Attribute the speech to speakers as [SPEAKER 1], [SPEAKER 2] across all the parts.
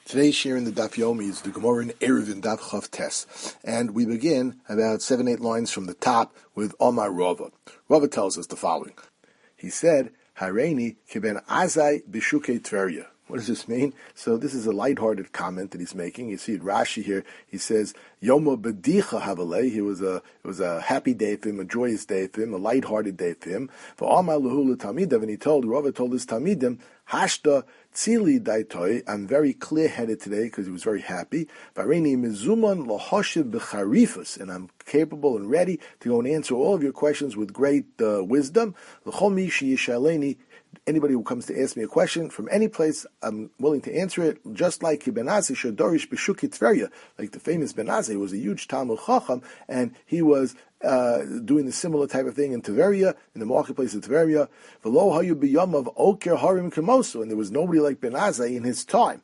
[SPEAKER 1] Today's share in the Daf Yomi is the Gemara in Erev in Daf Chav Tes, and we begin about 7-8 lines from the top with Omar Rava. Rava tells us the following. He said, Hareini kiben azai b'shukei Tveria. What does this mean? So this is a lighthearted comment that he's making. You see it Rashi here. He says, Yomo b'dicha havalei. It was a happy day for him, a joyous day for him, a lighthearted day for him. For Omar luhu l'talmidav, and Rava told his talmidim, Hashta tzili daitoi. I'm very clear-headed today because he was very happy. Vareini mizuman lahoshiv b'charifus, and I'm capable and ready to go and answer all of your questions with great wisdom. L'chol mi sheyishaleni. Anybody who comes to ask me a question from any place, I'm willing to answer it, just like Ben Azai Shadorish B'Shukei Tveria, like the famous Ben Azai was a huge Talmud Chacham, and he was doing the similar type of thing in Tveria, in the marketplace of Tveria. V'lo hayu b'yamav oker harim kemoso, and there was nobody like Ben Azai in his time.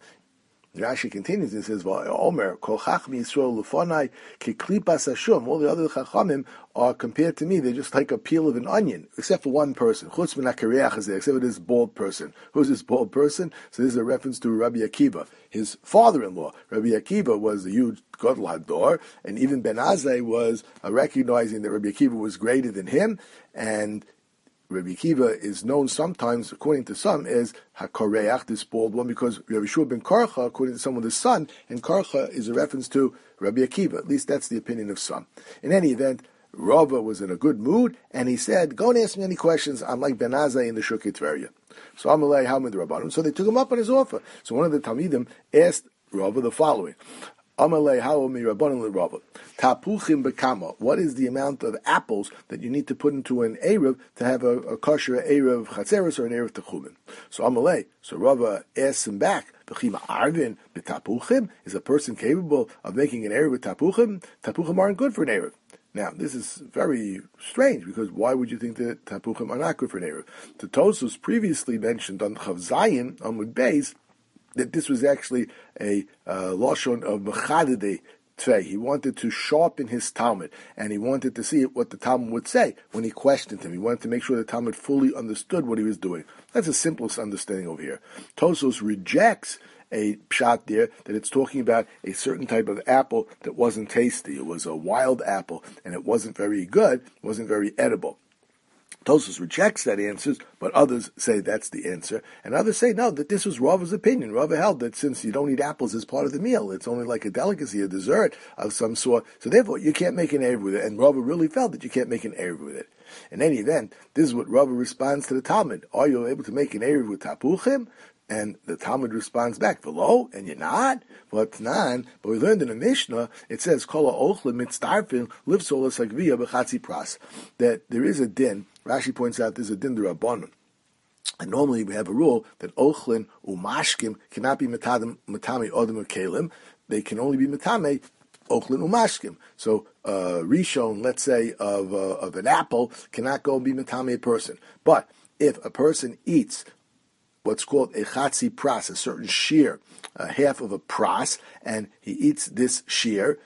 [SPEAKER 1] Rashi continues and says, Omer, Kol Chachmi Yisrael Lufonai, Keklipas Hashum. All the other Chachamim are, compared to me, they're just like a peel of an onion, except for one person. Chutz min HaKareach is there, except for this bald person. Who's this bald person? So this is a reference to Rabbi Akiva. His father-in-law, Rabbi Akiva, was a huge Gadol Hador, and even Ben Azai was recognizing that Rabbi Akiva was greater than him, and Rabbi Akiva is known sometimes, according to some, as HaKareach, this bald one, because Rabbi Shua ben Karcha, according to some, was the son, and Karcha is a reference to Rabbi Akiva. At least that's the opinion of some. In any event, Rava was in a good mood, and he said, go and ask me any questions. I'm like Ben Azai in the Shukei Tveria. So Amalei Hamid Rabbanim. So they took him up on his offer. So one of the Talmidim asked Rava the following. Amalei Haomi Rabbanim Rava. Tapuchim bekama. What is the amount of apples that you need to put into an Erev to have a kosher Erev Chatzeres or an Erev Techumen? So Amalei. So Rava asks him back. Bechima Arvin betapuchim. Is a person capable of making an Erev with tapuchim? Tapuchim aren't good for an Erev. Now, this is very strange, because why would you think that tapuchim are not good for an Erev? The Tosfos previously mentioned on Chav Zayin, on Mud Beis, that this was actually a lashon of mechadedei tvei. He wanted to sharpen his Talmud, and he wanted to see what the Talmud would say when he questioned him. He wanted to make sure the Talmud fully understood what he was doing. That's the simplest understanding over here. Tosfos rejects a pshat there, that it's talking about a certain type of apple that wasn't tasty. It was a wild apple, and it wasn't very good, wasn't very edible. Tosfos rejects that answer, but others say that's the answer, and others say no, that this was Rava's opinion. Rava held that since you don't eat apples as part of the meal, it's only like a delicacy, a dessert of some sort, so therefore you can't make an Erev with it, and Rava really felt that you can't make an Erev with it. In any event, this is what Rava responds to the Talmud. Are you able to make an Erev with tapuchim? And the Talmud responds back, "V'lo," and you're not. But we learned in the Mishnah, it says, "Kol ha'ochlin mitztarfin livsolas hagvia b'chatzi pras." That there is a din. Rashi points out there's a din d'Rabbanan. And normally we have a rule that ochlin umashkim cannot be matame odem kelim. They can only be matame ochlin umashkim. So rishon, let's say, of an apple cannot go and be matame a person. But if a person eats what's called a chatzi pras, a certain shear, half of a pras, and he eats this shear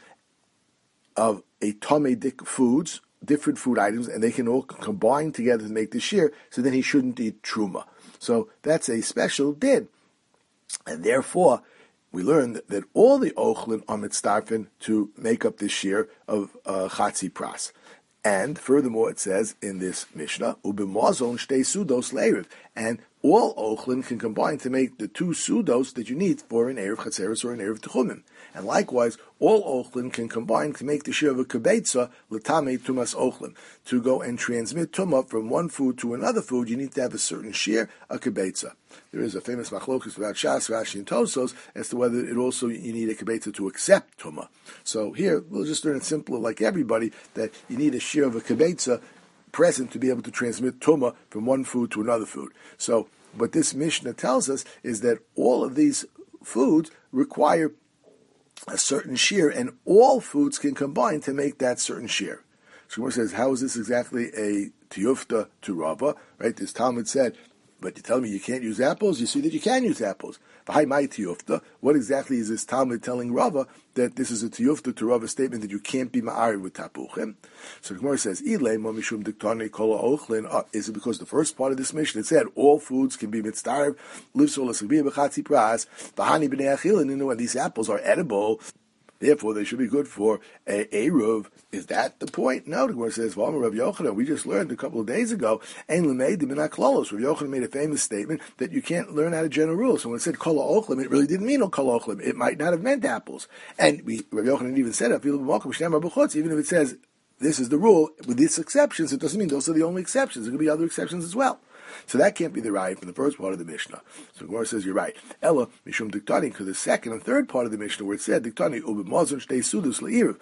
[SPEAKER 1] of a tomedik foods, different food items, and they can all combine together to make the shear, so then he shouldn't eat truma. So that's a special din. And therefore, we learn that all the ochlin are mitzdarfin to make up this shear of chatzi pras. And furthermore, it says in this Mishnah, "Ubimazon shtei sudos le'erev," and all ochlin can combine to make the two sudos that you need for an erev chatzeres or an erev techumim. And likewise, all ochlin can combine to make the shir of a kibetza l'tamei tumas ochlin. To go and transmit tumah from one food to another food, you need to have a certain shir, a kibetza. There is a famous machlokus about Shas, Rashi, and Tosfos as to whether it also you need a kibetza to accept tumah. So here, we'll just learn it simpler, like everybody, that you need a shir of a kibetza present to be able to transmit tumah from one food to another food. So what this Mishnah tells us is that all of these foods require a certain shear, and all foods can combine to make that certain shear. So Gemara says, how is this exactly a tiyufta to Rava? Right? This Talmud said But you tell me you can't use apples, you see that you can use apples. What exactly is this Talmud telling Rava that this is a tiyufta to Rava's statement that you can't be ma'ari with tapuchim? So the Gemara says, is it because the first part of this mission, it said all foods can be mitzdarv, and these apples are edible, therefore they should be good for a eruv. Is that the point? No, the Gemara says, Rav Yochanan, we just learned a couple of days ago, Rav Yochanan made a famous statement that you can't learn out of general rules. So when it said kol ha'ochlim, it really didn't mean kol ha'ochlim. It might not have meant apples. And Rav Yochanan even said, even if it says this is the rule, with these exceptions, it doesn't mean those are the only exceptions. There could be other exceptions as well. So that can't be the right from the first part of the Mishnah. So Gemara says you're right. Ella mishum diktani, because the second and third part of the Mishnah where it said diktani ubimazon shtei sudus leiriv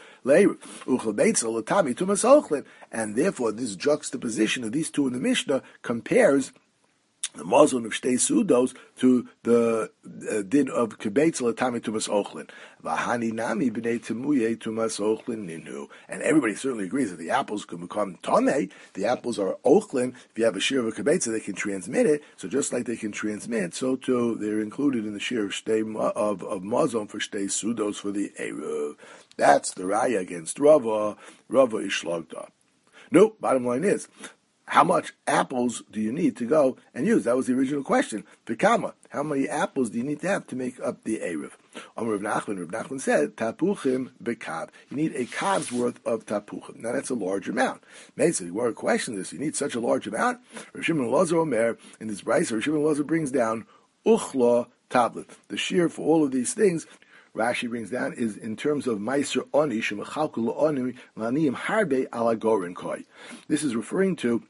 [SPEAKER 1] uchel beitzel latami tumas ochlin, and therefore this juxtaposition of these two in the Mishnah compares the Muslim of Shtei Sudos to the din of Kibetzel Atami Tumas Ochlin. Vahani Nami B'nei Temuye Tumas Ochlin Ninu. And everybody certainly agrees that the apples can become Tomei. The apples are Ochlin. If you have a shear of a Kibetzel, they can transmit it. So just like they can transmit, so too they're included in the shear of Shtei of Muslim for Shtei Sudos for the Eruv. That's the Raya against Rava. Rava is shlogged up. No, bottom line is, how much apples do you need to go and use? That was the original question. Vikama, how many apples do you need to have to make up the Eruv? Rav Nachman said, tapuchim bekav. You need a kav's worth of tapuchim. Now that's a large amount. Mesa, you want to question this? You need such a large amount? Rav Shimon Elazar Omer, in this brayso, Rav Shimon Elazar brings down uchla tablet. The shear for all of these things, Rashi brings down, is in terms of meiser oni shemachalkul oni laniyim harbe alagorin koi. This is referring to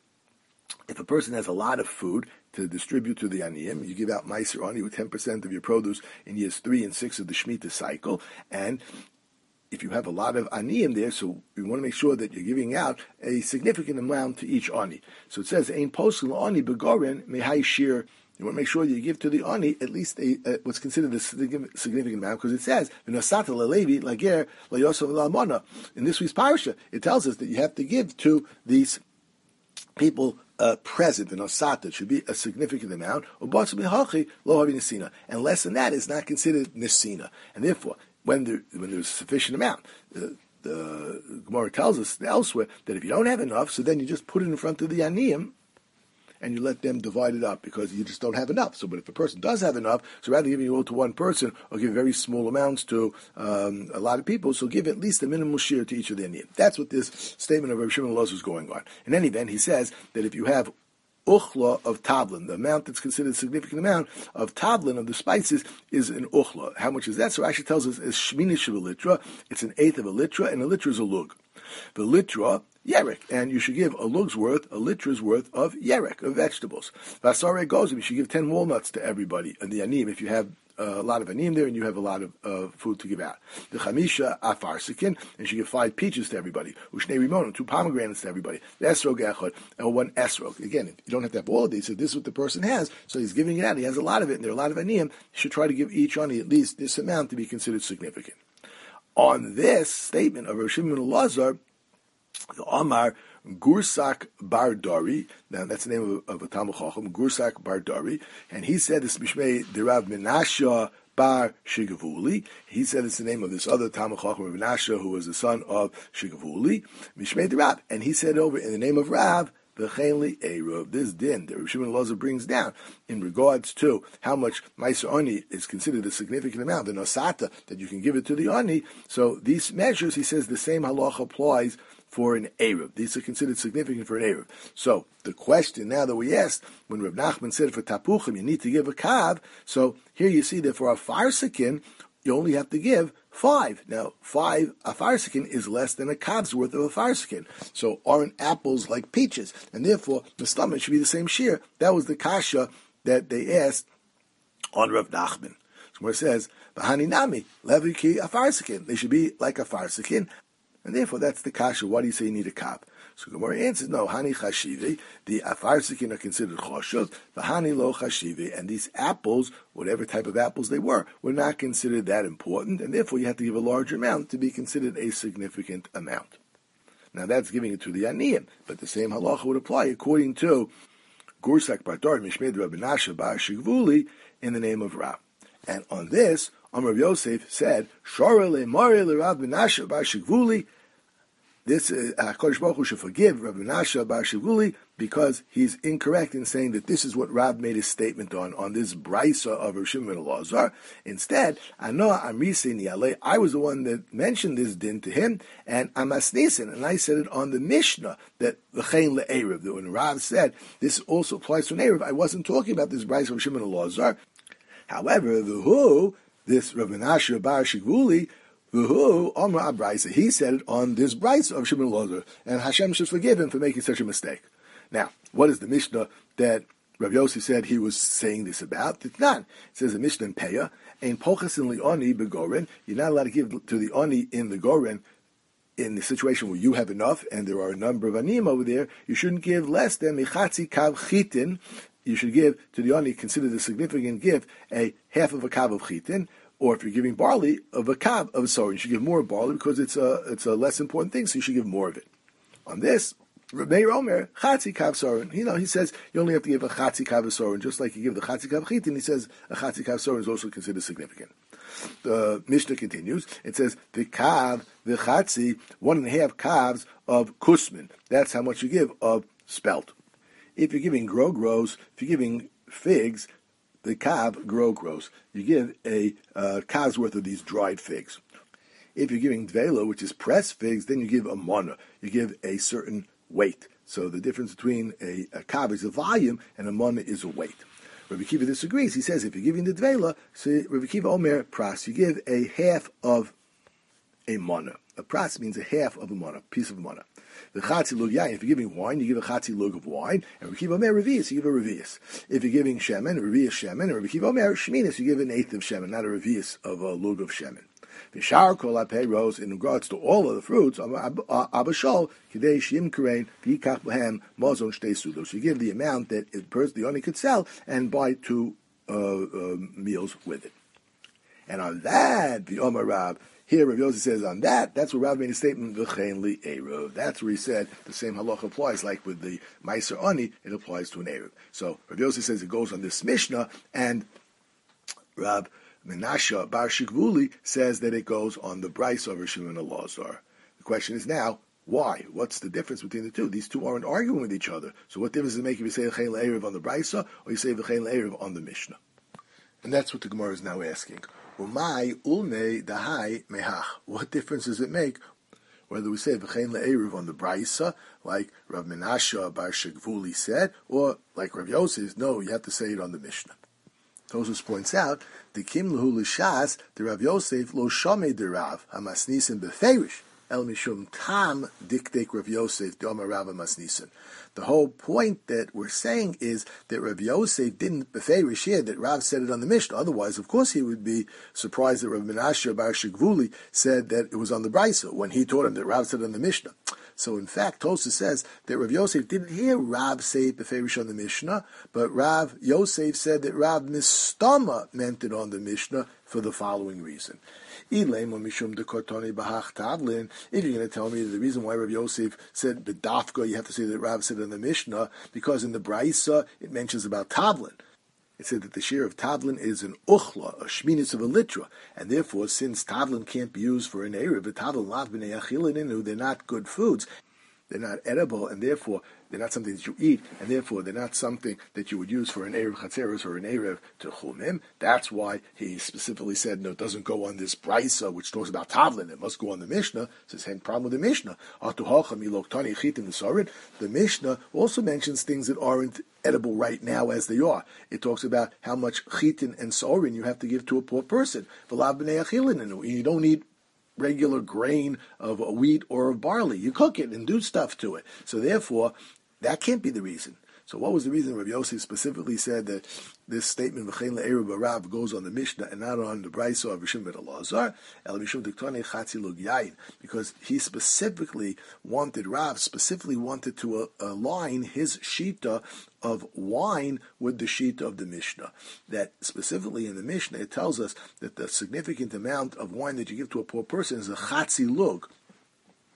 [SPEAKER 1] if a person has a lot of food to distribute to the aniyim, you give out meiser ani with 10% of your produce in years 3 and 6 of the Shemitah cycle, and if you have a lot of aniyim there, so you want to make sure that you're giving out a significant amount to each ani. So it says, ein posel ani begoren mehai shir. You want to make sure you give to the ani at least what's considered a significant amount, because it says, "V'nosata lelevi lager layosef la'almona." In this week's parsha, it tells us that you have to give to these people present in Osata. Should be a significant amount, and less than that is not considered Nesina. And therefore, when there's a sufficient amount, the Gemara tells us elsewhere that if you don't have enough, so then you just put it in front of the Aniyim, and you let them divide it up because you just don't have enough. So, but if a person does have enough, so rather than giving it all to one person or give very small amounts to a lot of people, so give at least a minimal share to each of their needs. That's what this statement of Rav Shimon Elazar is going on. In any event, he says that if you have uchla of tablin, the amount that's considered a significant amount of tablin, of the spices, is an uchla. How much is that? So Rashi tells us is shminish of a litra. It's an eighth of a litra, and a litra is a lug. The litra, yerek, and you should give a litra's worth of yerek, of vegetables. Vasare goes, you should give 10 walnuts to everybody, and the anim, if you have a lot of anim there and you have a lot of food to give out. The chamisha afarsikin, and you should give 5 peaches to everybody. Ushnei rimonim, 2 pomegranates to everybody. The esrog echad, and 1 esrog. Again, you don't have to have all of these, so this is what the person has, so he's giving it out, he has a lot of it, and there are a lot of anim, you should try to give each ani at least this amount to be considered significant. On this statement of Rav Shimon Elazar, the Amar Gursak Bardari, now that's the name of a Talmud Chacham, Gursak Bardari, and he said this Mishmei Derav Menashe Bar Shigavuli. He said it's the name of this other Talmud Chacham, Rav Menashe, who was the son of Shigavuli, Mishmei Derav, and he said over in the name of Rav, this din that Rav Shimon Elazar brings down in regards to how much Meiser Ani is considered a significant amount, the Nosata, that you can give it to the Ani. So these measures, he says, the same halacha applies for an Eruv. These are considered significant for an Eruv. So the question now that we asked, when Rav Nachman said for Tapuchim, you need to give a Kav, so here you see that for a Farsikin, you only have to give 5. Now, 5, a farsikin is less than a kav's worth of a farsikin. So, aren't apples like peaches? And therefore, the stomach should be the same shear. That was the kasha that they asked on Rav Nachman. So, where it says, V'hani nami, leviki a farsikin. They should be like a farsikin. And therefore, that's the kasha. Why do you say you need a kav? So Gemara answers, no, hani chashivi, the afarsikin are considered choshev, the hani lo chashivi, and these apples, whatever type of apples they were not considered that important, and therefore you have to give a larger amount to be considered a significant amount. Now that's giving it to the aniyim, but the same halacha would apply according to Gursak Bartor Mishmed Rav Menashe Bar Shigvuli in the name of Rav. And on this, Rav Yosef said, Shora le Mari le Rav Menashe Bar Shigvuli. This HaKadosh Baruch Hu should forgive Rav Menashe Bar Shigvuli because he's incorrect in saying that this is what Rav made his statement on this brisa of Rav Shimon ben Elazar. Instead, I was the one that mentioned this din to him, and Amasnisin, and I said it on the Mishnah that l'chein le'erev, that when Rav said this also applies to an erev, I wasn't talking about this brisa of Rav Shimon ben Elazar. However, this Rav Menashe Bar Shigvuli, he said it on this brisa of Shimon Elazar, and Hashem should forgive him for making such a mistake. Now, what is the Mishnah that Rav Yossi said he was saying this about? It's not. It says the Mishnah in Peah, "Ein pochas in li'oni begoren." You're not allowed to give to the oni in the goren in the situation where you have enough, and there are a number of anim over there. You shouldn't give less than michatzi kav chitin. You should give to the oni, considered a significant gift, a half of a kav of chitin. Or if you're giving barley, of a kav of sorin, you should give more barley because it's a less important thing, so you should give more of it. On this, Meir Omer, chatzi kav sorin. He says you only have to give a chatzi kav of sorin, just like you give the chatzi kav chitin. He says a chatzi kav sorin is also considered significant. The Mishnah continues. It says the kav, the chatzi, 1.5 kavs of kusmin. That's how much you give of spelt. If you're giving grogros, if you're giving figs, the kav grogros, you give a kav's worth of these dried figs. If you're giving dvela, which is pressed figs, then you give a mana. You give a certain weight. So the difference between a kav is a volume and a mana is a weight. Rabbi Kiva disagrees. He says if you're giving the dvela, so Rabbi Kiva Omer pras, you give a half of a mana. A pras means a half of a mana, piece of a mana. The chatzi lug yain, if you're giving wine, you give a chatzi lug of wine. And Rabbi Kiva Omer revius, you give a revius. If you're giving shemen, revius shemen. And Rabbi Kiva Omer shminis, you give an eighth of shemen, not a revius of a lug of shemen. The shar kol rose in regards to all of the fruits, abashol kidei shim karein v'yikach b'hem mazon shtei sudos. So you give the amount that the only could sell and buy 2 meals with it. And on that, the Omar Rab, here Rav Yossi says on that's where Rav made a statement, v'chein li erev. That's where he said the same halacha applies, like with the Meiser Ani, it applies to an erev. So Rav Yossi says it goes on this Mishnah, and Rav Menashe Bar Shigvuli says that it goes on the brisa of Rav Shimon ben Elazar. The question is now, why? What's the difference between the two? These two aren't arguing with each other. So what difference does it make if you say v'chein li erev on the brisa, or you say v'chein li erev on the Mishnah? And that's what the Gemara is now asking. Umay ulmei dahai mehach. What difference does it make whether we say v'chein le'eruv on the brisa, like Rav Menashe Bar Shigvuli said, or like Rav Yosef? No, you have to say it on the Mishnah. Tosfos points out the kim lehu l'shas the Rav Yosef lo shamei de Rav hamasnisin beferish el mishum tam diktek Rav Yosef d'Amar Rav hamasnisin. The whole point that we're saying is that Rav Yosef didn't beferish here, that Rav said it on the Mishnah. Otherwise, of course, he would be surprised that Rav Menashe Bar Shigvuli said that it was on the brisa when he taught him that Rav said it on the Mishnah. So in fact, Tosfos says that Rav Yosef didn't hear Rav say it beferish on the Mishnah, but Rav Yosef said that Rav Mistama meant it on the Mishnah for the following reason. If you're going to tell me the reason why Rav Yosef said bedafka, you have to say that Rav said in the Mishnah, because in the Brisa it mentions about tavlin. It said that the share of tavlin is an uchla, a shminis of a litra, and therefore, since tavlin can't be used for an erev, but tavlin lav b'nei achilin, they're not good foods. They're not edible, and therefore they're not something that you eat, and therefore they're not something that you would use for an Erev Chatzeros or an Erev Techumim. That's why he specifically said, no, it doesn't go on this brisa, which talks about Tavlin. It must go on the Mishnah. It's the same problem with the Mishnah. The Mishnah also mentions things that aren't edible right now as they are. It talks about how much chitin and sorin you have to give to a poor person. You don't need regular grain of wheat or of barley. You cook it and do stuff to it. So therefore, that can't be the reason. So what was the reason Rav Yosef specifically said that this statement v'chein le'eruv b'rav goes on the Mishnah and not on the brisa of Rav Shimon ben Elazar? El mishum diktani chatzi lug yain, because he specifically wanted to align his shita of wine with the shita of the Mishnah. That specifically in the Mishnah it tells us that the significant amount of wine that you give to a poor person is a chatzi lug.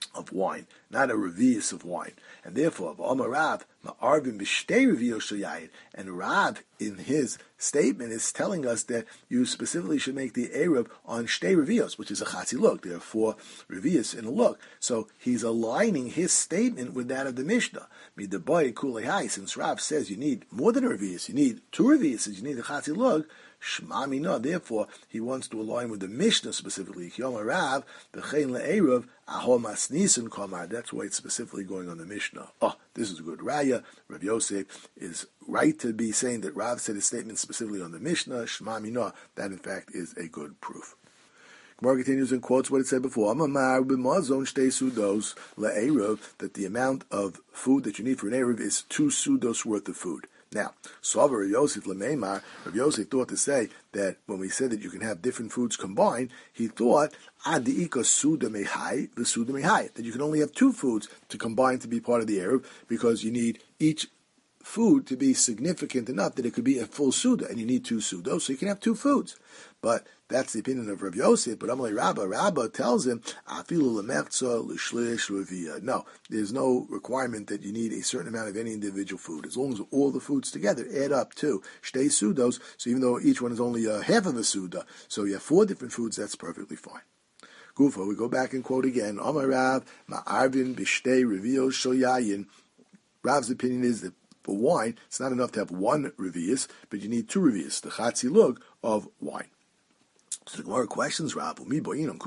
[SPEAKER 1] of wine, not a revius of wine. And therefore, Rav, ma'arvin b'shtei revios shel yayin. And Rav, in his statement, is telling us that you specifically should make the eruv on shtei revios, which is a chatzi lug. There are 4 revius in a lug. So he's aligning his statement with that of the Mishnah. Midaboy kulei, since Rav says you need more than a revius, you need 2 reviuses, you need a chatzi lug. Shma mina. Therefore, he wants to align with the Mishnah specifically. Rav, v'chein le'eruv ahol masnisin kamar. That's why it's specifically going on the Mishnah. Oh, this is a good raya. Rav Yosef is right to be saying that Rav said his statement specifically on the Mishnah. Shma mina. That in fact is a good proof. Gemara continues and quotes what it said before. Amamar b'mazon shtei sudos le'eruv, that the amount of food that you need for an eruv is 2 sudos worth of food. Now, Sava Rav Yosef Lemeimar, Rav Yosef thought to say that when we said that you can have different foods combined, he thought Adiika Suda Mehai, the Suda Mehai, that you can only have 2 foods to combine to be part of the eruv, because you need each food to be significant enough that it could be a full Suda, and you need 2 Sudos, so you can have 2 foods. But that's the opinion of Rav Yosef. But Amalei Rabba tells him, Afilu lemertza l'shlish revia. No, there's no requirement that you need a certain amount of any individual food. As long as all the foods together add up to shtei sudos, so even though each one is only half of a suda, so you have 4 different foods, that's perfectly fine. Gufa, we go back and quote again, Amar Rav, ma'arvin b'shtei revios shel yayin. Rav's opinion is that for wine, it's not enough to have 1 revius, but you need 2 revius, the chatzi lug of wine. So the Gemara questions Rav, do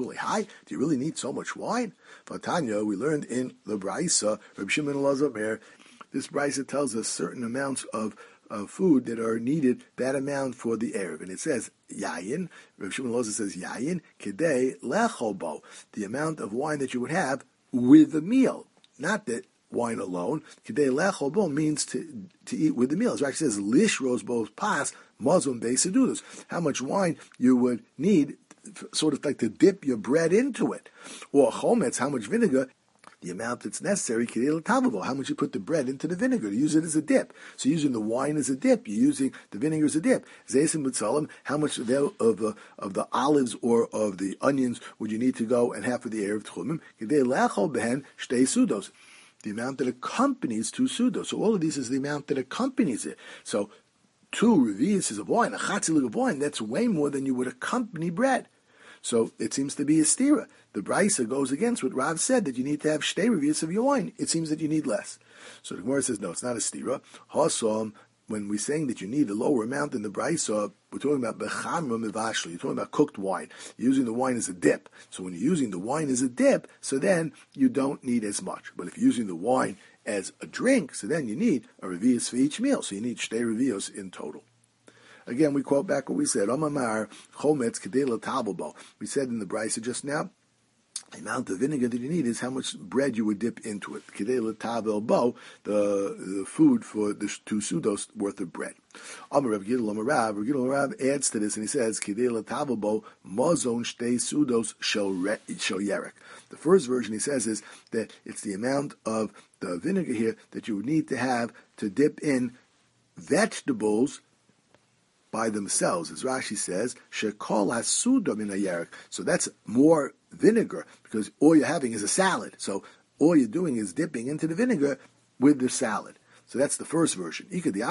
[SPEAKER 1] you really need so much wine? For Tanya, we learned in the Braisa, Reb Shimon Elazar, this Braisa tells us certain amounts of food that are needed, that amount for the eruv. And it says, Yayin, Reb Shimon Elazar says, Yayin, Kedei Lechobo, the amount of wine that you would have with the meal. Not that wine alone. Kedei Lechobo means to eat with the meal. It actually says, Lish Rosbo Pas, Mazon Beisadudos, how much wine you would need, sort of like to dip your bread into it. Or chometz, how much vinegar, the amount that's necessary, how much you put the bread into the vinegar, to use it as a dip. So using the wine as a dip, you're using the vinegar as a dip. Zeisim b'tzalim, how much of the olives or of the onions would you need to go and have for the eruv tchumim? Kedei lechol behen shtei sudos, the amount that accompanies 2 sudos. So all of these is the amount that accompanies it. So 2 reviuses of wine, a chatzilig of wine, that's way more than you would accompany bread. So it seems to be a stira. The Braisa goes against what Rav said, that you need to have shtei revius of your wine. It seems that you need less. So the Gemara says, no, it's not a stira. Hasom, when we're saying that you need a lower amount than the Braisa, we're talking about bechamra mivashli. You're talking about cooked wine. You're using the wine as a dip. So when you're using the wine as a dip, so then you don't need as much. But if you're using the wine as a drink, so then you need a revius for each meal. So you need shtei revios in total. Again, we quote back what we said. Amamar chometz kedei l'tabelbo. We said in the Braisa just now, the amount of vinegar that you need is how much bread you would dip into it. Kedei l'tabelbo, the food for the 2 sudos worth of bread. Amar Rav Gidol Rav adds to this and he says, Kedei l'tabelbo mazon shtei sudos shel yerek. The first version he says is that it's the amount of the vinegar here that you would need to have to dip in vegetables by themselves. As Rashi says, Shekol hasuda min hayerek. So that's more vinegar, because all you're having is a salad. So all you're doing is dipping into the vinegar with the salad. So that's the first version.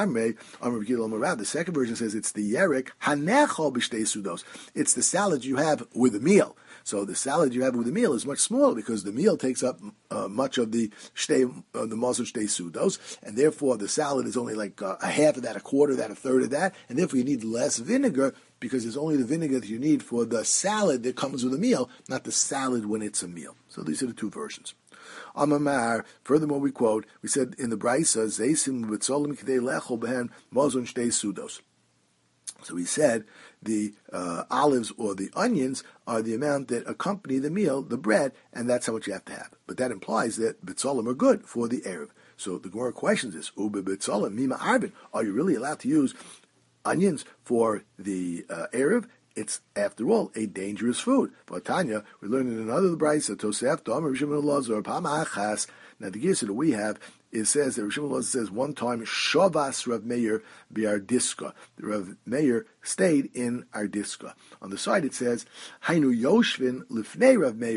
[SPEAKER 1] The second version says it's the yerek hanechol b'shtei sudos. It's the salad you have with a meal. So the salad you have with the meal is much smaller because the meal takes up much of the mazon shtei sudos, and therefore the salad is only like a half of that, a quarter of that, a third of that, and therefore you need less vinegar because it's only the vinegar that you need for the salad that comes with a meal, not the salad when it's a meal. So these are the 2 versions. Amamar, furthermore we quote, we said in the Braisa, Zeisim b'tzolim k'dei lechol behen mazon shtei sudos. So we said the olives or the onions are the amount that accompany the meal, the bread, and that's how much you have to have. But that implies that bitzolim are good for the eruv. So the Gemara questions this, Ube bitzolim mima arvin, are you really allowed to use onions for the eruv? It's, after all, a dangerous food. For Tanya, we learned in another Braisa, Tosef, Dom, Rishim Elazar, Pama Achas. Now the Girsa that we have, it says that Rishim Elazar says one time, Shavas Rav Meir bi'Ardiska. Rav Meir stayed in Ardiska. On the side it says, Hainu Yoshvin Lifnei Rav Meir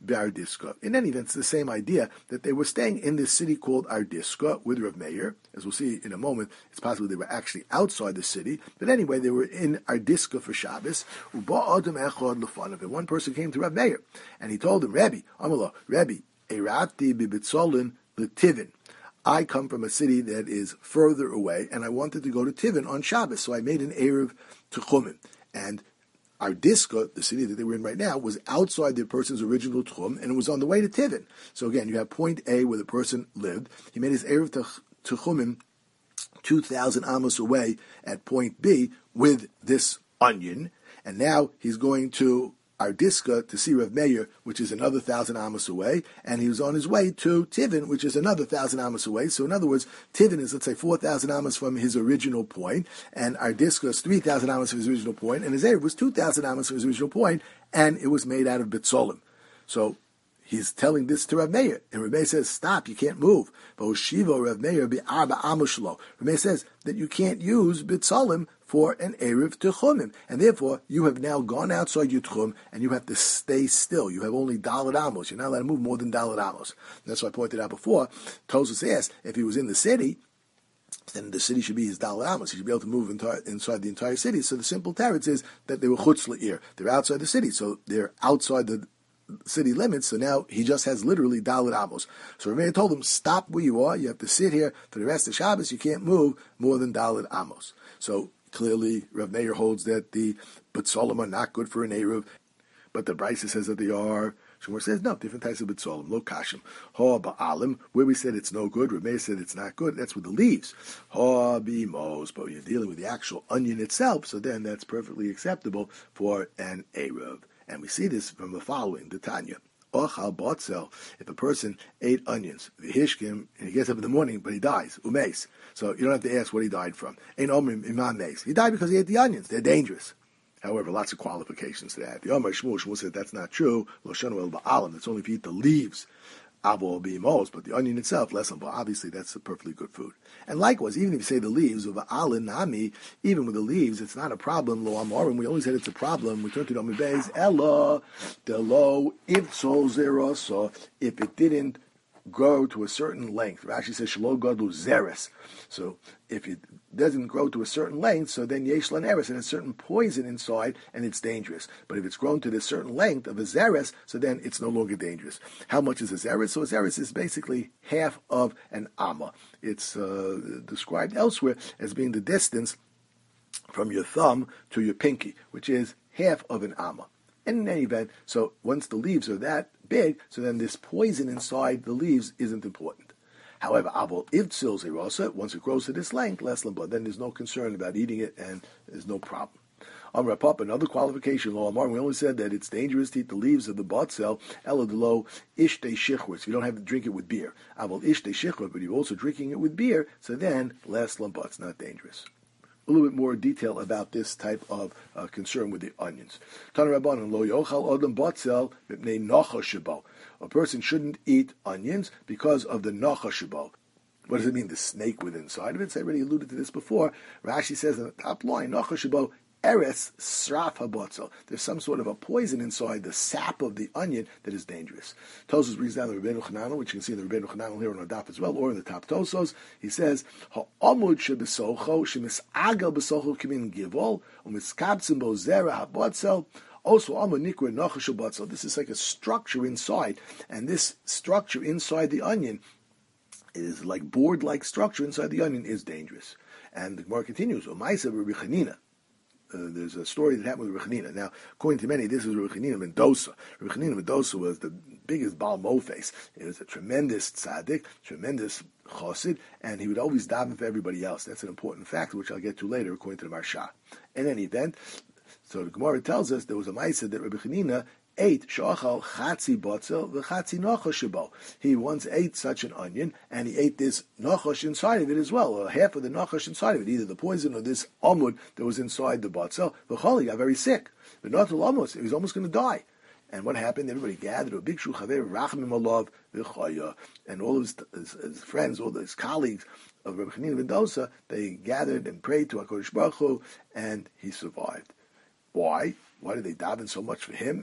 [SPEAKER 1] be'Ardiska. In any event, it's the same idea that they were staying in this city called Ardiska with Rav Meir. As we'll see in a moment, it's possible they were actually outside the city. But anyway, they were in Ardiska for Shabbos. Uba Adam Echad Lefanov. And one person came to Rav Meir, and he told him, Rabbi, Amallah, Rabbi, Erati bibitzolin letivin. I come from a city that is further away, and I wanted to go to Tivin on Shabbos, so I made an Erev to Chumim. And Ardiska, the city that they were in right now, was outside the person's original Tchum, and it was on the way to Tivin. So again, you have point A where the person lived. He made his Erev to Chumim 2,000 amos away at point B with this onion, and now he's going to Ardiska to see Rav Meir, which is another 1,000 amos away, and he was on his way to Tivin, which is another 1,000 amos away. So in other words, Tivin is, let's say, 4,000 amos from his original point, and Ardiska is 3,000 amos from his original point, and his Erev was 2,000 amos from his original point, and it was made out of Bitzolim. So he's telling this to Rav Meir, and Rav Meir says, stop, you can't move. Rav Meir says that you can't use Bitzolim for an Erev to Chumim, and therefore you have now gone outside your Tchum, and you have to stay still. You have only Dalet Amos. You're not allowed to move more than Dalet Amos. That's why I pointed out before. Tosfos asked, if he was in the city, then the city should be his Dalet Amos. He should be able to move inside the entire city. So the simple teretz is that they were Chutz Le'ir. They're outside the city, so they're outside the city limits, so now he just has literally Dalet Amos. So Rav Meir told him, stop where you are, you have to sit here for the rest of Shabbos, you can't move more than Dalet Amos. So clearly, Rav Meir holds that the Bitzolim are not good for an Erev, but the Brisa says that they are. Shmuel says, no, different types of Bitzolim, lo kashim. Ha ba'alim, where we said it's no good, Rav Meir said it's not good, that's with the leaves. Ha b'mos, but you're dealing with the actual onion itself, so then that's perfectly acceptable for an Erev. And we see this from the following, the Tanya. Ochal botzel, if a person ate onions, v'hishkim, and he gets up in the morning, but he dies, umeis. So you don't have to ask what he died from. Ein omrim imam meis. He died because he ate the onions. They're dangerous. However, lots of qualifications to that. The Omar Shmuel said that's not true. Lo shanu el ba'alim. That's only if you eat the leaves. Avo b'imos, but the onion itself, less than. But obviously, that's a perfectly good food. And likewise, even if you say the leaves of alin nami, even with the leaves, it's not a problem. Lo amorim, we always said it's a problem. We turn to the Amibez, Ella, the lo, if so zeroso, if it didn't grow to a certain length. Rashi says shelo gadlu zeres. So if it doesn't grow to a certain length, so then yesh lan eres, and a certain poison inside, and it's dangerous. But if it's grown to this certain length of a zeres, so then it's no longer dangerous. How much is a zeres? So a zeres is basically half of an amma. It's described elsewhere as being the distance from your thumb to your pinky, which is half of an amma. And in any event, so once the leaves are that big, so then this poison inside the leaves isn't important. However, avol ivtzil zerosa, once it grows to this length, less than, then there's no concern about eating it, and there's no problem. Amar Pap, another qualification, lo amar, we only said that it's dangerous to eat the leaves of the botzel, ela delo ishtei shichwitz. You don't have to drink it with beer. Avol ishtei shichwitz, but you're also drinking it with beer, so then less than, it's not dangerous. A little bit more detail about this type of concern with the onions. A person shouldn't eat onions because of the nacha shebo. What does it mean? The snake within inside of it. I already alluded to this before. Rashi says in the top line, nacha shebo eres sraf habotzel. There's some sort of a poison inside the sap of the onion that is dangerous. Tosfos brings down the Rebbeinu Chananel, which you can see in the Rebbeinu Chananel here on our daf as well, or in the top Tosfos. He says, "Ha'amud shebesocho shemisagel besocho kimin givol umiskabtzim bo zera habotzel." Also, this is like a structure inside, and this structure inside the onion is like board-like structure inside the onion is dangerous. And the Gemara continues, there's a story that happened with Rechanina. Now, according to many, this is Rechanina Mendoza. Rechanina Mendoza was the biggest Baal Mofes. He was a tremendous tzaddik, tremendous chosid, and he would always daven for everybody else. That's an important fact, which I'll get to later, according to the Marsha. In any event, so the Gemara tells us there was a ma'aseh that Rabbi Chanina ate shachal chatzi botzel v'chatzi nachosh shebo. He once ate such an onion, and he ate this nachosh inside of it as well, or half of the nachosh inside of it, either the poison or this amud that was inside the botzel. V'chol, he got very sick. But not almost, he was almost going to die. And what happened? Everybody gathered, a big shuchaver rachmim alav v'chaya, and all of his friends, all his colleagues of Rabbi Chanina Mendoza, they gathered and prayed to HaKadosh Baruch Hu, and he survived. Why? Why did they daven so much for him?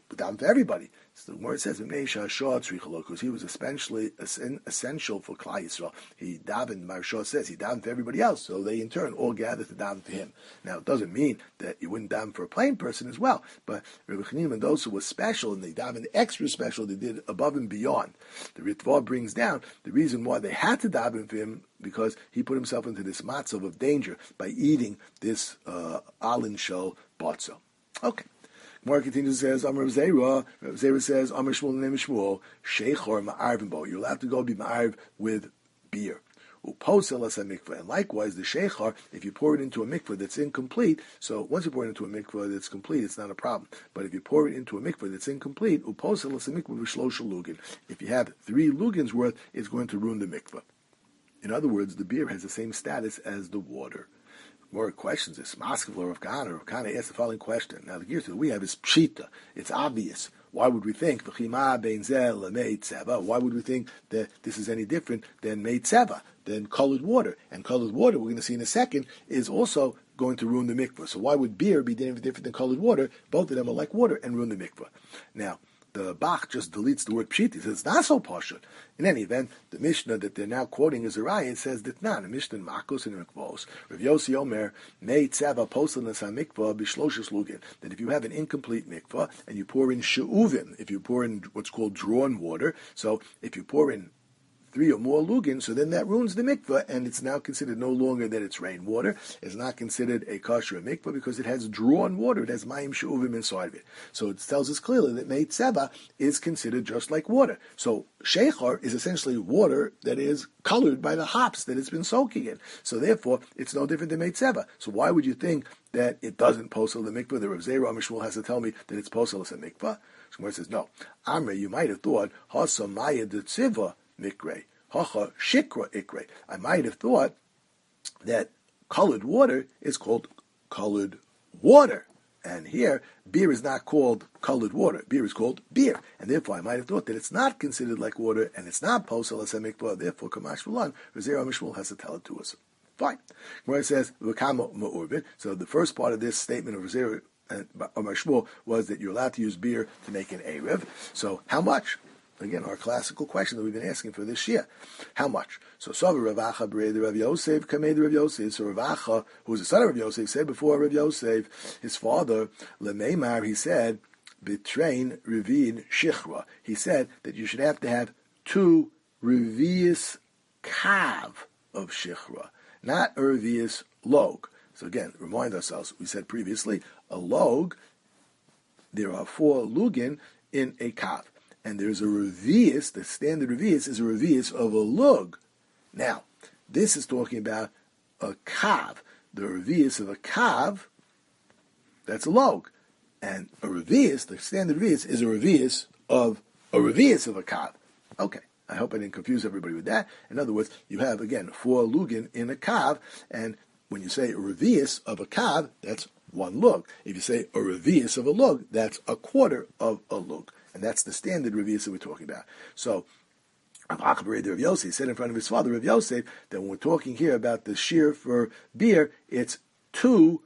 [SPEAKER 1] daven for everybody. So the Gemara says, because he was essential for Klal Yisrael. He davened, Maharsha says, he davened for everybody else, so they in turn all gathered to daven for him. Now, it doesn't mean that you wouldn't daven for a plain person as well, but Rebbe Chanina and those who were special, and they davened extra special, they did above and beyond. The Ritva brings down the reason why they had to daven for him, because he put himself into this matzav of danger by eating this alin shel batza. Okay. Gemara continues, says, Amar Zera. Zera says, Amar Shmuel and Shmuel, Sheichor ma'arvin bo. You're allowed to go be ma'arv with beer. Uposel as a mikvah. And likewise, the sheichar, if you pour it into a mikvah that's incomplete, so once you pour it into a mikvah that's complete, it's not a problem. But if you pour it into a mikvah that's incomplete, uposel as a mikvah v'shlosha lugin. If you have 3 lugins worth, it's going to ruin the mikvah. In other words, the beer has the same status as the water. More questions. It's Maskav or Rav Kahana. Rav Kahana asked the following question. Now, the gear that we have is pshita. It's obvious. Why would we think why would we think that this is any different than meitzeva, than colored water? And colored water, we're going to see in a second, is also going to ruin the mikvah. So why would beer be different than colored water? Both of them are like water and ruin the mikvah. Now, the Bach just deletes the word pshit. He says it's not so pashut. In any event, the Mishnah that they're now quoting as a raya says that not. The Mishnah in Makos and Mikvos, Rav Yossi Omer, Mei Tzava Poselnas HaMikvah B'Shloshes Lugin, that if you have an incomplete mikvah and you pour in she'uvim, if you pour in what's called drawn water, so if you pour in 3 or more lugin, so then that ruins the mikvah, and it's now considered no longer that it's rainwater. It's not considered a kosher mikvah because it has drawn water. It has mayim she'uvim inside of it. So it tells us clearly that mei tzeva is considered just like water. So sheichar is essentially water that is colored by the hops that it's been soaking in. So therefore, it's no different than mei tzeva. So why would you think that it doesn't posel the mikvah? The Rav Zera Mishmul has to tell me that it's posel as a mikvah. Shmuel says no. Amre, you might have thought hasamaya detziva mikre, hacha shikra ikre. I might have thought that colored water is called colored water. And here, beer is not called colored water. Beer is called beer. And therefore, I might have thought that it's not considered like water, and it's not posel as a mikvah. Therefore, Kamash Vulan, Rizera Mishmul has to tell it to us. Fine. Where it says, V'kamo ma'urvin. So the first part of this statement of Rizera Mishmul was that you're allowed to use beer to make an Erev. So how much? Again, our classical question that we've been asking for this year. How much? So, Ravacha b'rei Rav Yosef, kamei Rav Yosef. So Ravacha, who was the son of Rav Yosef, said before Rav Yosef, his father, Lemeimar, he said, B'trein Revin Shichra. He said that you should have to have 2 Revius Kav of Shichra, not a Revius Log. So again, remind ourselves, we said previously, a log, there are 4 lugin in a kav. And there's a revius, the standard revius is a revius of a lug. Now, this is talking about a kav. The revius of a kav, that's a log. And a revius, the standard revius, is a revius of a kav. Okay, I hope I didn't confuse everybody with that. In other words, you have, again, 4 lugin in a kav, and when you say a revius of a kav, that's 1 lug. If you say a revius of a lug, that's a quarter of a lug. And that's the standard revius that we're talking about. So, Rav Yosef said in front of his father, Rav Yosef, that when we're talking here about the shear for beer, it's 2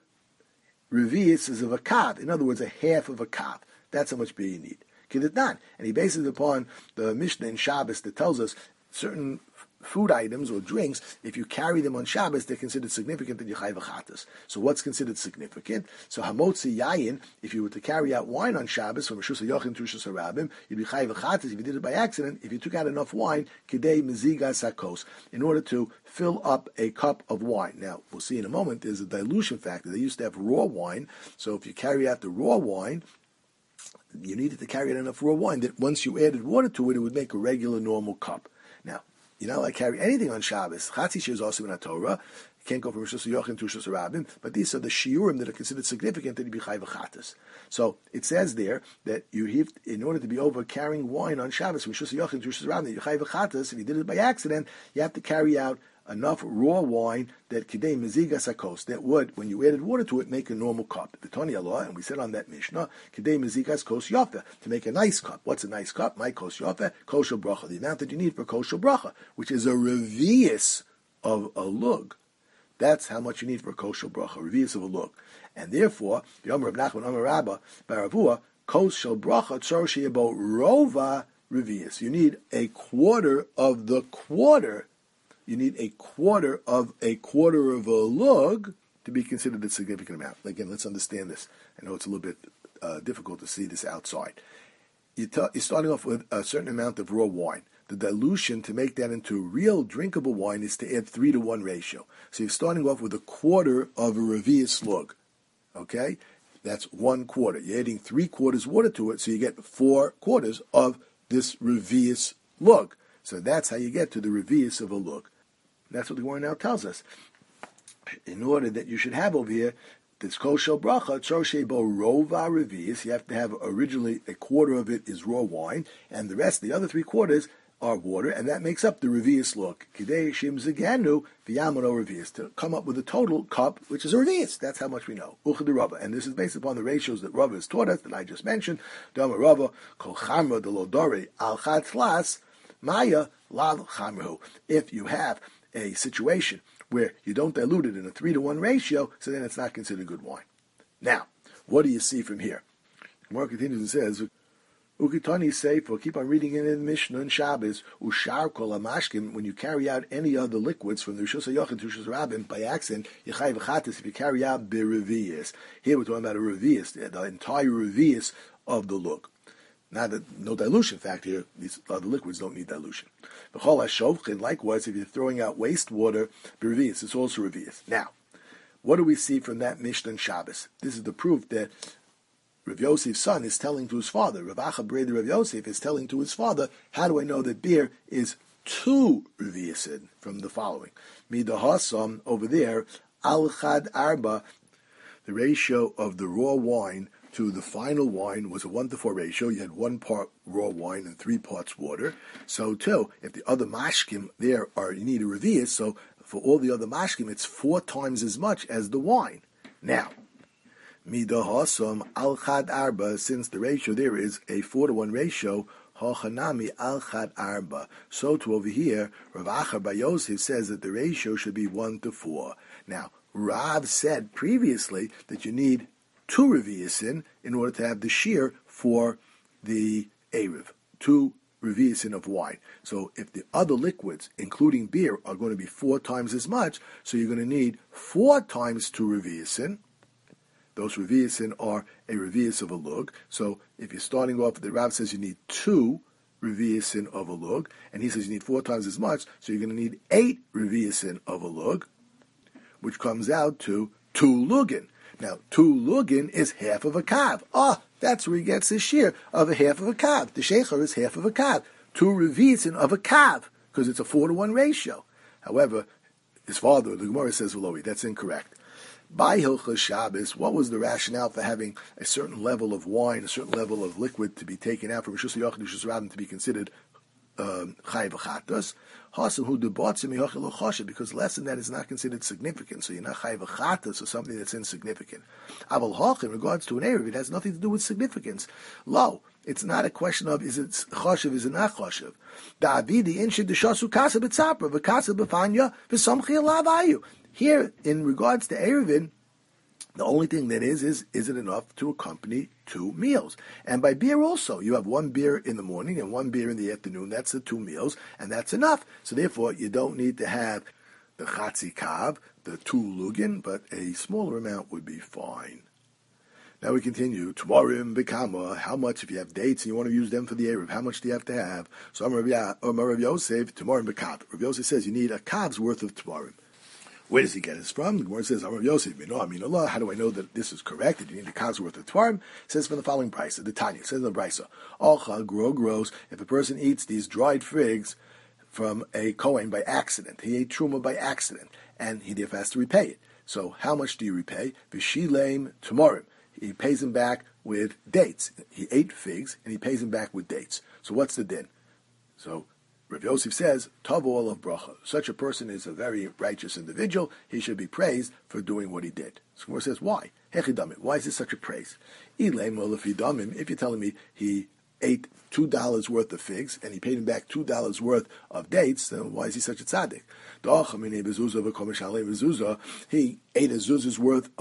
[SPEAKER 1] reviuses of a kav. In other words, a half of a kav. That's how much beer you need. Kidetnan. And he bases it upon the Mishnah in Shabbos that tells us certain food items or drinks, if you carry them on Shabbos, they're considered significant in Yechai V'chatas. So what's considered significant? So Hamotzi Yayin, if you were to carry out wine on Shabbos from Rishus HaYochin to Rishus HaRabim, you'd be Chai V'chatas. If you did it by accident, if you took out enough wine, Kidei Mezigas HaKos, in order to fill up a cup of wine. Now, we'll see in a moment, there's a dilution factor. They used to have raw wine, so if you carry out the raw wine, you needed to carry out enough raw wine that once you added water to it, it would make a regular normal cup. Now, you're not allowed to carry anything on Shabbos. Chatzi shir is also in a Torah. You can't go from Rishus HaYochin to Rishus HaRabim, but these are the shiurim that are considered significant that you be chai v'chatas. So it says there that you have, in order to be over carrying wine on Shabbos from Rishus HaYochin to Rishus HaRabim, that you chai v'chatas. If you did it by accident, you have to carry out enough raw wine that kidei mezigas hakos, that would, when you added water to it, make a normal cup. The Tony Allah, and we said on that Mishnah, kidei mezigas kos yafa, to make a nice cup. What's a nice cup? My kos yafa, kosher bracha, the amount that you need for kosher bracha, which is a revius of a lug. That's how much you need for a kosher bracha, revius of a lug. And therefore, the Omer of Nachman Omer Rabba, Baravua, Kos shel bracha tzor sheyabo rova revius. You need a quarter of the quarter. You need a quarter of a lug to be considered a significant amount. Again, let's understand this. I know it's a little bit difficult to see this outside. You're starting off with a certain amount of raw wine. The dilution to make that into real drinkable wine is to add 3-to-1 ratio. So you're starting off with a quarter of a revius lug. Okay? That's 1/4. You're adding 3/4 water to it, so you get 4/4 of this revius lug. So that's how you get to the revius of a lug. That's what the Gemara now tells us. In order that you should have over here, this kol shel bracha, tzor shebo rova revius, you have to have originally a quarter of it is raw wine, and the rest, the other 3/4, are water, and that makes up the revius lug. Kidei shim ziganu v'yamano revius, to come up with a total cup, which is a revius. That's how much we know. Uchad Rava, and this is based upon the ratios that Rava has taught us, that I just mentioned. Dama Rava, kol chamra de lodore al chad tlas, maya lal chamrahu. If you have a situation where you don't dilute it in a 3-to-1 ratio, so then it's not considered good wine. Now, what do you see from here? Gemara continues and says, Ukitani Sefer, keep on reading it in the Mishnah and Shabbos, Ushar Kol HaMashkim, when you carry out any other liquids from the Rishus HaYochid to Rishus Rabbim, by accident, Yechai V'chatis, if you carry out B'Revius. Here we're talking about a Revius, the entire Revius of the lug. Now, no dilution factor here, these other liquids don't need dilution. V'chol HaShovchin, likewise, if you're throwing out wastewater, B'Revius, it's also Revius. Now, what do we see from that Mishnah and Shabbos? This is the proof that Rav Yosef's son is telling to his father, Rav Acha Breder Rav Yosef is telling to his father, how do I know that beer is 2 reviusin? From the following. Midahasam, over there, Al Chad Arba, the ratio of the raw wine to the final wine was a 1-to-4 ratio. You had 1 part raw wine and 3 parts water. So too, if the other mashkim there are, you need a revius, so for all the other mashkim, it's 4 times as much as the wine. Now, Midahasam al chad arba, since the ratio there is a 4-to-1 ratio, hachanami al chad arba. So to over here, Rav Acha Bar Yosef says that the ratio should be 1-to-4. Now, Rav said previously that you need 2 reviusin in order to have the shear for the erev, 2 reviusin of wine. So if the other liquids, including beer, are going to be 4 times as much, so you're going to need 4 times 2 reviusin. Those reviusin are a revius of a lug. So if you're starting off, the Rav says you need 2 reviusin of a lug, and he says you need 4 times as much, so you're going to need 8 reviusin of a lug, which comes out to 2 lugin. Now, 2 lugin is half of a kav. That's where he gets his shear of a half of a kav. The shecher is half of a kav. 2 reviusin of a kav, because it's a 4-to-1 ratio. However, his father, the Gemara says, Velovi, that's incorrect. By Hilchos Shabbos, what was the rationale for having a certain level of wine, a certain level of liquid to be taken out from Rishus HaYochid, Rishus Rabbim to be considered Chai V'chatos? Hasahu debatzim yochel choshev, because less than that is not considered significant. So you're not Chai V'chatos or something that's insignificant. Aval Hach, in regards to an erev, it has nothing to do with significance. Lo, it's not a question of is it choshev, is it not choshev. Da'avidi inshid d'shasu kasa b'tzapra v'kasa b'fanya v'samchi alavayu. Here, in regards to Erevin, the only thing that is it enough to accompany 2 meals? And by beer also, you have 1 beer in the morning and 1 beer in the afternoon. That's the 2 meals, and that's enough. So therefore, you don't need to have the chatzi kav, the 2 lugin, but a smaller amount would be fine. Now we continue. Tamarim b'kama. How much, if you have dates and you want to use them for the Erev, how much do you have to have? So Rav Yosef, tamarim b'kav. Rav Yosef says you need a kav's worth of tamarim. Where does he get this from? The Gemara says, Rav Yosef, Allah, how do I know that this is correct? That you need a kav's worth of tvarim? It says from the following brisa, the Tanya, it says in the brisa, Alcha, grows, if a person eats these dried figs from a Kohen by accident, he ate truma by accident, and he therefore has to repay it. So how much do you repay? V'shileim tamarim. He pays him back with dates. He ate figs, and he pays him back with dates. So what's the din? So Rav Yosef says, Tavo of bracha. Such a person is a very righteous individual. He should be praised for doing what he did. So Gemara says, why? Hechidamim. Why is this such a praise? If you're telling me he ate $2 worth of figs and he paid him back $2 worth of dates, then why is he such a tzaddik? He ate a zuzah's worth of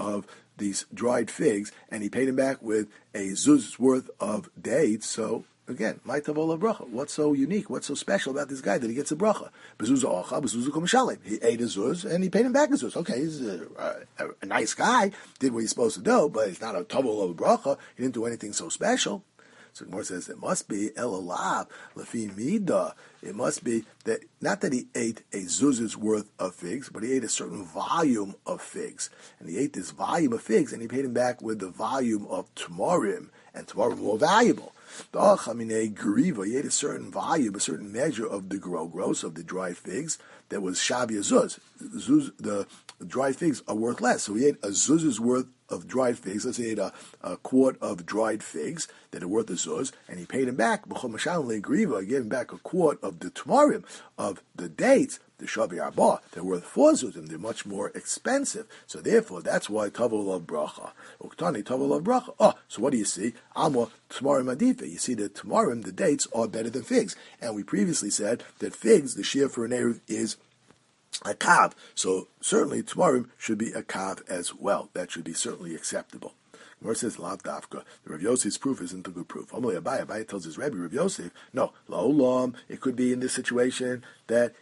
[SPEAKER 1] these dried figs, and he paid him back with a zuz's worth of dates. So again, my tavola bracha. What's so unique? What's so special about this guy that he gets a bracha? Bezuzah ocha, bezuzah komishalim. He ate a zuz and he paid him back a zuz. Okay, he's a nice guy, did what he's supposed to do, but he's not a tavola bracha. He didn't do anything so special. So Gemara says it must be elalav lefi mida. It must be that not that he ate a zuz's worth of figs, but he ate a certain volume of figs, and he ate this volume of figs, and he paid him back with the volume of tamarim, and tamarim more valuable. Geriva, he ate a certain volume, a certain measure of the grogros, of the dried figs, that was shavia zuz. The dried figs are worth less, so he ate a zuz's worth of dried figs. Let's say he ate a quart of dried figs that are worth a zuz, and he paid him back. Geriva, he gave him back a quart of the tamarim, of the dates, the shavi arba. They're worth 4 zuzim. They're much more expensive. So therefore, that's why tavol of bracha. Uktani tavol of bracha. Oh, so what do you see? Alma tamarim adifa. You see that tamarim, the dates, are better than figs. And we previously said that figs, the shear for an erev is a kav. So certainly tamarim should be a kav as well. That should be certainly acceptable. Gemara says, Lav Dafka. The Rav Yosef's proof isn't a good proof. Abaye tells his Rebbe, Rav Yosef, no, La'olam, it could be in this situation that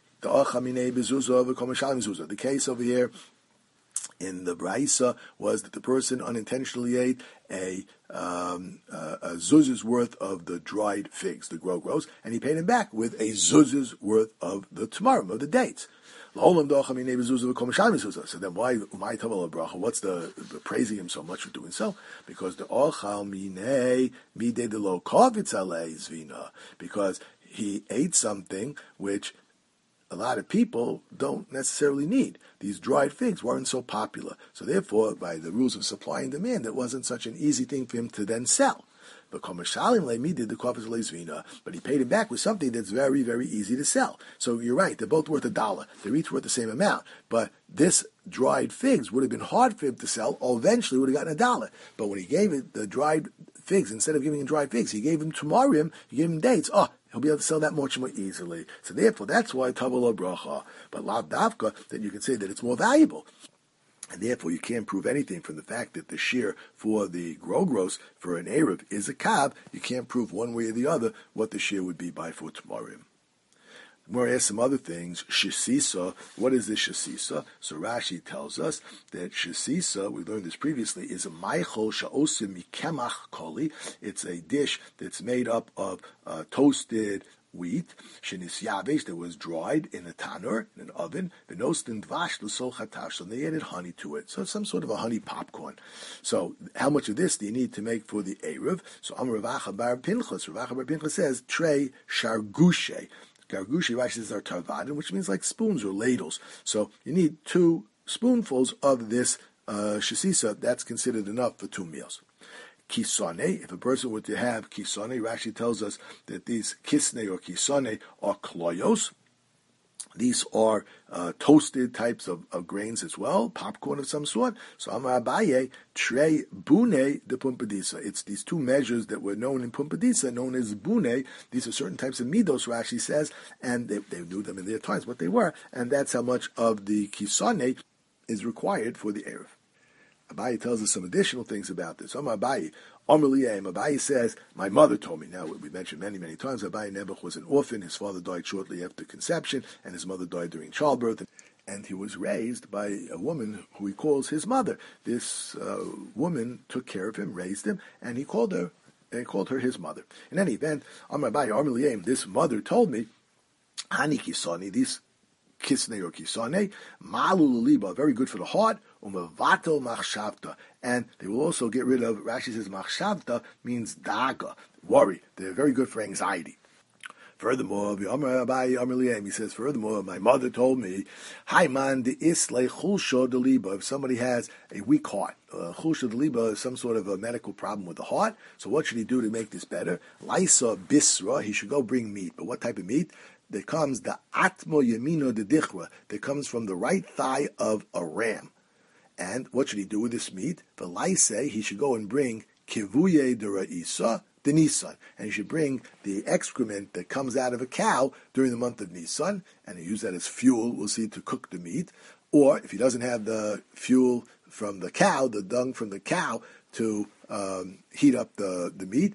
[SPEAKER 1] the case over here in the Braisa was that the person unintentionally ate a zuz's worth of the dried figs, the grogros, and he paid him back with a zuz's worth of the tamarim, of the dates. So then why umay tavel bracha? What's the praising him so much for doing so? Because the ochal minei midei de lo kovitz alei zvina, because he ate something which a lot of people don't necessarily need. These dried figs weren't so popular. So therefore, by the rules of supply and demand, it wasn't such an easy thing for him to then sell. But he paid him back with something that's very, very easy to sell. So you're right, they're both worth $1. They're each worth the same amount. But this dried figs would have been hard for him to sell, or eventually would have gotten $1. But when he gave it the dried figs, instead of giving him dried figs, he gave him tamarim, he gave him dates. He'll be able to sell that much more easily. So therefore, that's why tavol bracha. But lav davka, that you can say that it's more valuable. And therefore, you can't prove anything from the fact that the shear for the grogros for an erev is a kav. You can't prove one way or the other what the shear would be by for tamarim. More asks some other things. Shesisa, what is this shesisa? So Rashi tells us that shesisa, we learned this previously, is a maichol sha'osim mikemach koli. It's a dish that's made up of toasted wheat, shenis yavesh, that was dried in a tanur, in an oven, v'nostin dvash l'sol chatash, and they added honey to it. So it's some sort of a honey popcorn. So how much of this do you need to make for the erev? So Amar Rav Acha bar Pinchas. Rav Acha bar Pinchas says, trei shargushe. Gargushi, Rashi says, are tarvadim, which means like spoons or ladles. So you need 2 spoonfuls of this shesisa. That's considered enough for 2 meals. Kisane, if a person were to have kisane, Rashi tells us that these kisne or kisane are kloyos. These are toasted types of grains as well, popcorn of some sort. So Amar Abaye, trei bune de pumpadisa. It's these 2 measures that were known in pumpadisa, known as bune. These are certain types of midos, Rashi says, and they knew them in their times, what they were, and that's how much of the kisane is required for the erev. Abaye tells us some additional things about this. Abaye says, my mother told me. Now, we mentioned many, many times, Abaye Nebuch was an orphan. His father died shortly after conception, and his mother died during childbirth. And he was raised by a woman who he calls his mother. This woman took care of him, raised him, and he called her his mother. In any event, this mother told me, Hani Kisani, these kisne or kisane, malu liba, very good for the heart, umevatel machshavta, and they will also get rid of, Rashi says machshavta means daga, worry. They're very good for anxiety. Furthermore, he says, my mother told me, if somebody has a weak heart, chulsha deliba is some sort of a medical problem with the heart, so what should he do to make this better? Laisa bisra, he should go bring meat. But what type of meat? There comes the atmo yamino de dichra, that comes from the right thigh of a ram. And what should he do with this meat? The laise, he should go and bring kivuye de ra'isa, the Nisan, and he should bring the excrement that comes out of a cow during the month of Nisan, and he use that as fuel, we'll see, to cook the meat. Or if he doesn't have the fuel from the cow, the dung from the cow, to heat up the meat.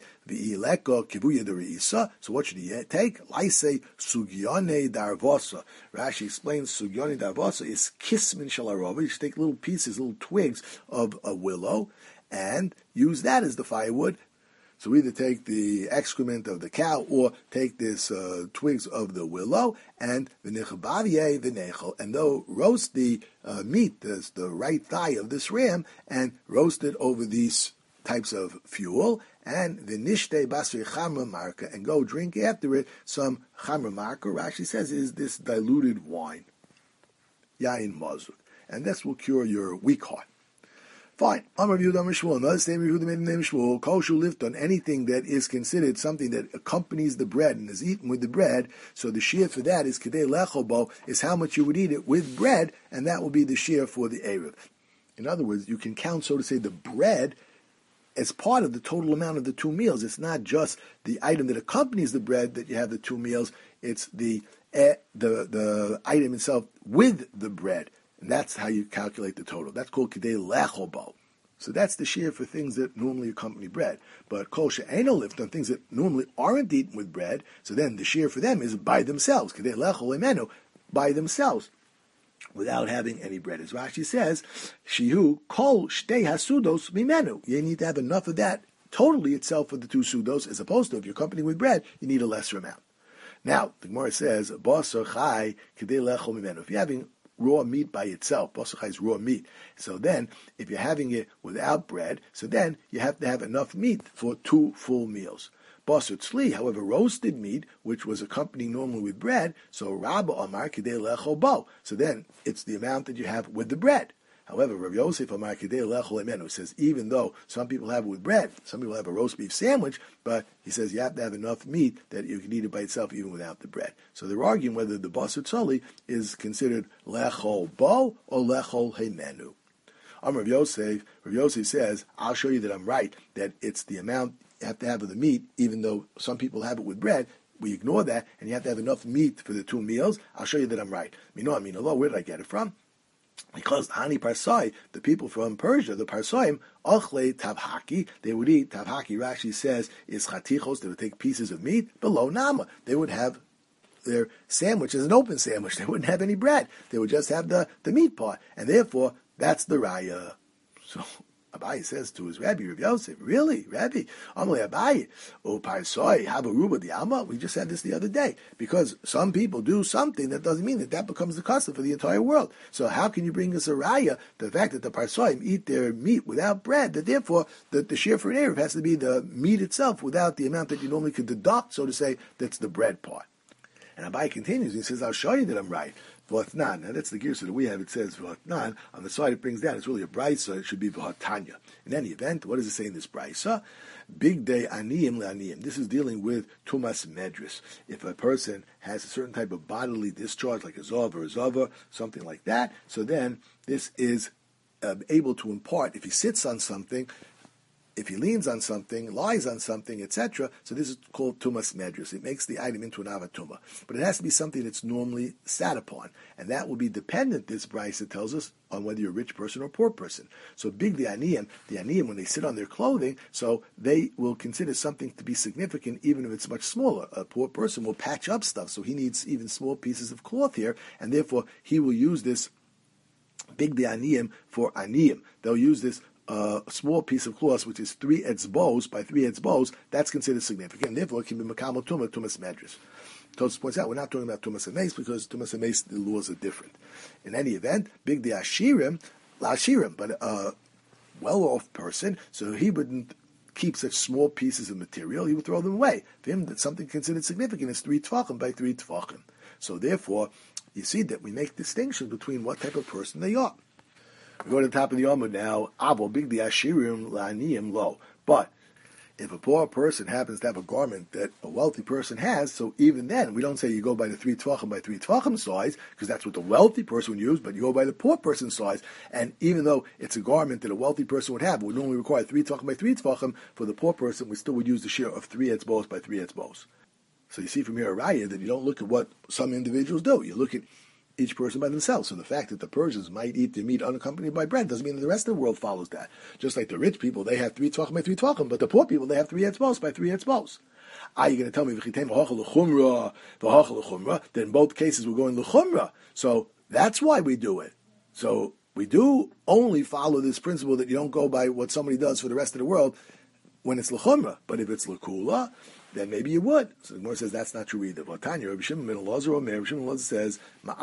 [SPEAKER 1] So what should he take? Laise sugyone darvosa. Rashi explains sugyone darvosa is kismin shalarova. You should take little pieces, little twigs of a willow, and use that as the firewood. So either take the excrement of the cow or take this twigs of the willow and v'nechabavye v'nechel, and they'll roast the meat, the right thigh of this ram, and roast it over these types of fuel, and v'nishte basri chamra marka, and go drink after it some chamra marka. Rashi says is this diluted wine, yain mazuk, and this will cure your weak heart. Fine. Amar Yehuda Amar Shmuel. Another statement Yehuda made in the name of Shmuel. Kol shu lifton, anything that is considered something that accompanies the bread and is eaten with the bread. So the shear for that is kedei lechobo, is how much you would eat it with bread, and that will be the shear for the erev. In other words, you can count, so to say, the bread as part of the total amount of the two meals. It's not just the item that accompanies the bread that you have the two meals. It's the item itself with the bread. And that's how you calculate the total. That's called kedei lechobo. So that's the shear for things that normally accompany bread. But kol she'eino lift on things that normally aren't eaten with bread, so then the shear for them is by themselves, kedei lechol emenu, by themselves, without having any bread. As Rashi says, shihu kol shtei hasudos mimenu. You need to have enough of that totally itself for the two sudos, as opposed to if you're accompanying with bread, you need a lesser amount. Now, the Gemara says, basar chai kedei lechol mimenu. If you're having raw meat by itself, basar chai is raw meat. So then, if you're having it without bread, so then you have to have enough meat for 2 full meals. Basar tzli, however, roasted meat, which was accompanying normally with bread, so Rabba Amar kedei lechol bo. So then, it's the amount that you have with the bread. However, Rav Yosef Amar kedei lechol emenu says, even though some people have it with bread, some people have a roast beef sandwich, but he says you have to have enough meat that you can eat it by itself even without the bread. So they're arguing whether the basar tzoli is considered lechol bo or lechol hemenu. Rav Yosef says, I'll show you that I'm right, that it's the amount you have to have of the meat, even though some people have it with bread. We ignore that, and you have to have enough meat for the 2 meals. I'll show you that I'm right. Where did I get it from? Because Hani Parsai, the people from Persia, the Parsaim, Ochle Tavhaki, they would eat, Tavhaki, Rashi says, is chatichos, they would take pieces of meat, below Nama. They would have their sandwich as an open sandwich. They wouldn't have any bread. They would just have the meat part. And therefore, that's the raya. So Abaye says to his Rabbi, Rav Yosef, really, Rabbi? Amalei Abaye, O Parsoi, Habaruba the Alma. We just had this the other day. Because some people do something, that doesn't mean that becomes the custom for the entire world. So how can you bring us a raya, the fact that the Parsoim eat their meat without bread, that therefore the shear for an Erev has to be the meat itself without the amount that you normally could deduct, so to say, that's the bread part. And Abaye continues, he says, I'll show you that I'm right. V'atnan. Now that's the girsa that we have. It says v'atnan. On the side it brings down. It's really a brisa. It should be v'atanya. In any event, what does it say in this brisa? Big day aniyim le'aniyim. This is dealing with tumas medris. If a person has a certain type of bodily discharge, like a zov or a zava, something like that, so then this is able to impart. If he sits on something, if he leans on something, lies on something, etc., so this is called tumas medris. It makes the item into an avatuma. But it has to be something that's normally sat upon. And that will be dependent, this brisa tells us, on whether you're a rich person or a poor person. So big the aniyim, when they sit on their clothing, so they will consider something to be significant even if it's much smaller. A poor person will patch up stuff, so he needs even small pieces of cloth here, and therefore he will use this big the aniyim for aniyim. They'll use this a small piece of cloth, which is 3 etzbos by 3 etzbos, that's considered significant. And therefore, it can be makam tumas medris. Tosfos points out we're not talking about tumas and because tumas and the laws are different. In any event, big the ashirim, but a well-off person, so he wouldn't keep such small pieces of material; he would throw them away. For him, that something considered significant is 3 tvachim by 3 tvachim. So therefore, you see that we make distinctions between what type of person they are. We go to the top of the Amud now. Avo big the ashirim la'aniyim lo. But if a poor person happens to have a garment that a wealthy person has, so even then we don't say you go by the 3 tvachim by 3 tvachim size, because that's what the wealthy person would use, but you go by the poor person's size. And even though it's a garment that a wealthy person would have, it would normally require 3 tvachim by 3 tvachim. For the poor person, we still would use the shear of 3 etzbos by 3 etzbos. So you see from here a raya that you don't look at what some individuals do. You look at each person by themselves. So the fact that the Persians might eat their meat unaccompanied by bread doesn't mean that the rest of the world follows that. Just like the rich people, they have 3 tvachim by 3 tvachim, but the poor people, they have 3 etzbos by 3 etzbos. Are you going to tell me that in both cases we're going l'chumra? So that's why we do it. So we do only follow this principle that you don't go by what somebody does for the rest of the world when it's l'chumra. But if it's l'kula, then maybe you would. So the Gemara says that's not true either. Rabbi Shimon ben Elazar says,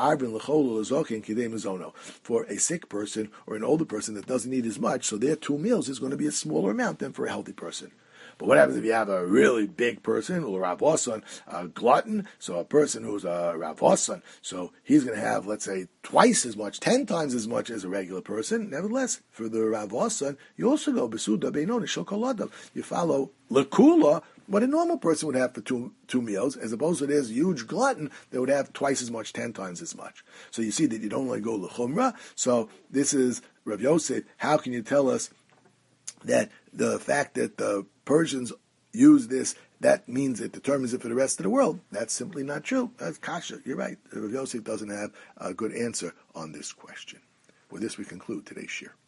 [SPEAKER 1] for a sick person or an older person that doesn't eat as much, so their 2 meals is going to be a smaller amount than for a healthy person. But what happens if you have a really big person, or Rav Osson, a glutton, so a person who's a Rav Osson, so he's going to have, let's say, twice as much, 10 times as much as a regular person. Nevertheless, for the Rav Osson, you also go, Besuda Beinoni Shokoladam. You follow Lekula, what a normal person would have for two meals, as opposed to this huge glutton that would have twice as much, 10 times as much. So you see that you don't only go Lechumra. So this is Rav Yosef. How can you tell us that the fact that the Persians use this, that means it determines it for the rest of the world? That's simply not true. That's kasha. You're right. Rav Yosef doesn't have a good answer on this question. With this, we conclude today's shir.